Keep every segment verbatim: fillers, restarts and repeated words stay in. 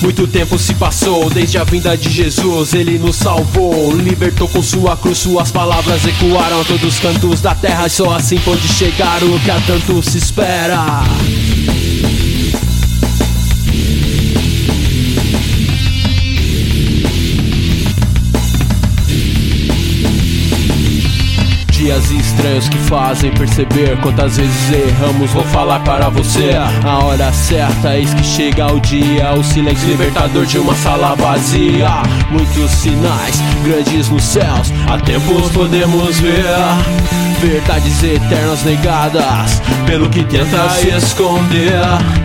Muito tempo se passou desde a vinda de Jesus. Ele nos salvou, libertou com sua cruz. Suas palavras ecoaram a todos os cantos da terra. Só assim pode chegar o que há tanto se espera. Dias estranhos que fazem perceber quantas vezes erramos. Vou falar para você a hora certa, eis que chega o dia. O silêncio libertador de uma sala vazia. Muitos sinais grandes nos céus, há tempos podemos ver verdades eternas negadas pelo que tenta se esconder.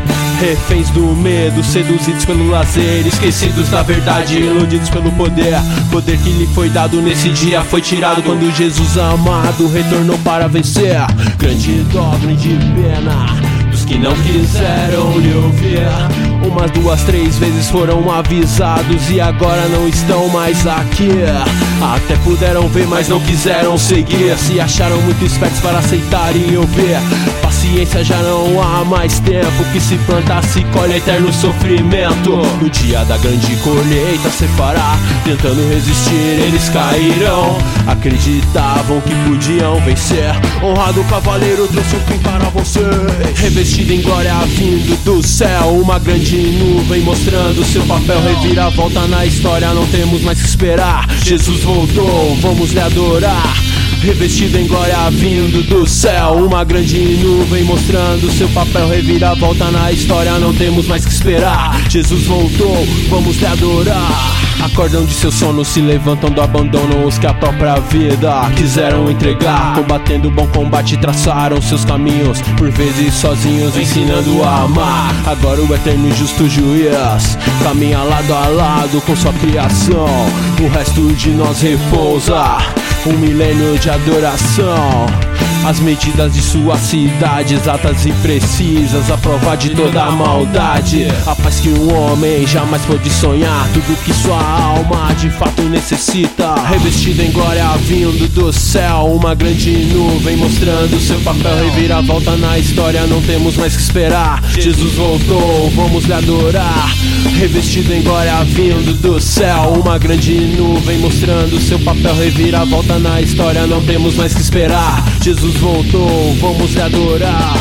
Reféns do medo, seduzidos pelo lazer, esquecidos da verdade, iludidos pelo poder. Poder que lhe foi dado nesse dia foi tirado quando Jesus amado retornou para vencer. Grande dó, grande pena dos que não quiseram lhe ouvir. Umas, duas, três vezes foram avisados e agora não estão mais aqui. Até puderam ver, mas não quiseram seguir. Se acharam muito espertos para aceitar e ouvir. Paciência, já não há mais tempo. Que se planta, se colhe eterno sofrimento. No dia da grande colheita se fará. Tentando resistir, eles cairão. Acreditavam que podiam vencer. Honrado cavaleiro trouxe o fim para você. Revestido em glória vindo do céu. Uma grande nuvem mostrando seu papel. Reviravolta na história, não temos mais que esperar. Jesus voltou, vamos lhe adorar. Revestido em glória vindo do céu. Uma grande nuvem mostrando seu papel. Reviravolta na história, não temos mais que esperar. Jesus voltou, vamos lhe adorar. Acordam de seu sono, se levantam do abandono os que a própria vida quiseram entregar. Combatendo o bom combate, traçaram seus caminhos, por vezes sozinhos, ensinando a amar. Agora o eterno e justo juiz caminha lado a lado com sua criação. O resto de nós repousa, um milênio de adoração. As medidas de sua cidade, exatas e precisas, a prova de toda a maldade. A paz que um homem jamais pôde sonhar, tudo que sua alma de fato necessita. Revestido em glória vindo do céu. Uma grande nuvem mostrando seu papel. Reviravolta na história, não temos mais que esperar. Jesus voltou, vamos lhe adorar. Revestido em glória vindo do céu. Uma grande nuvem mostrando seu papel. Reviravolta na história, não temos mais que esperar. Jesus voltou, vamos lhe adorar.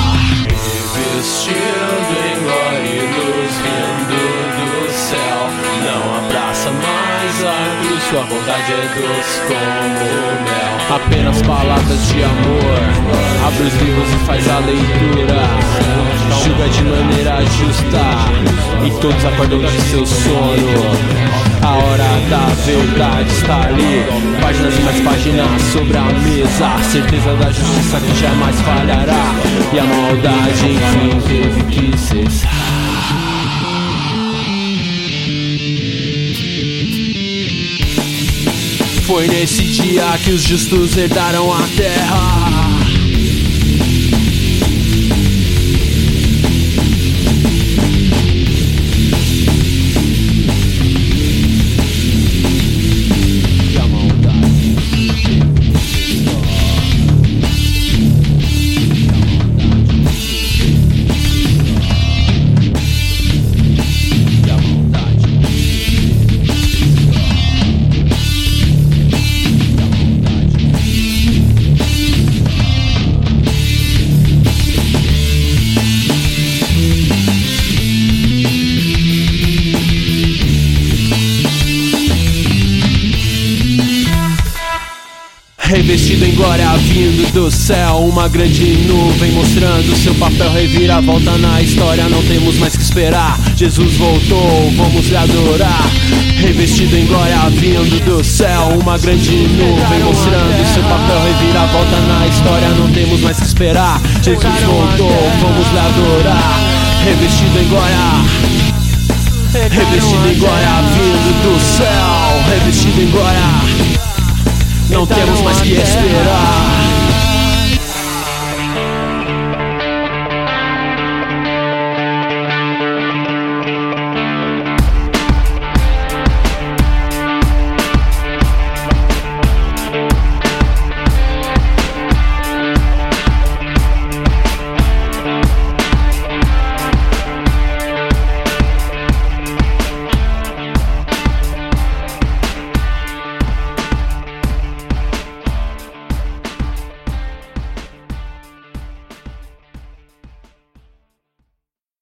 Revestido em glória e luz vindo do céu. Não abraça mais a cruz, sua vontade é doce como mel. Apenas palavras de amor, abre os livros e faz a leitura. Julga de maneira justa e todos acordam de seu sono. A hora da verdade está ali, páginas e mais páginas sobre a mesa. Certeza da justiça que jamais falhará, e a maldade enfim teve que cessar. Foi nesse dia que os justos herdaram a terra. Revestido em glória vindo do céu. Uma grande nuvem mostrando seu papel. Reviravolta na história, não temos mais que esperar. Jesus voltou, vamos lhe adorar. Revestido em glória vindo do céu. Uma grande nuvem mostrando seu papel. Reviravolta na história, não temos mais que esperar. Jesus voltou, vamos lhe adorar. Revestido em glória, revestido em glória vindo do céu. Revestido em glória, não temos mais que esperar.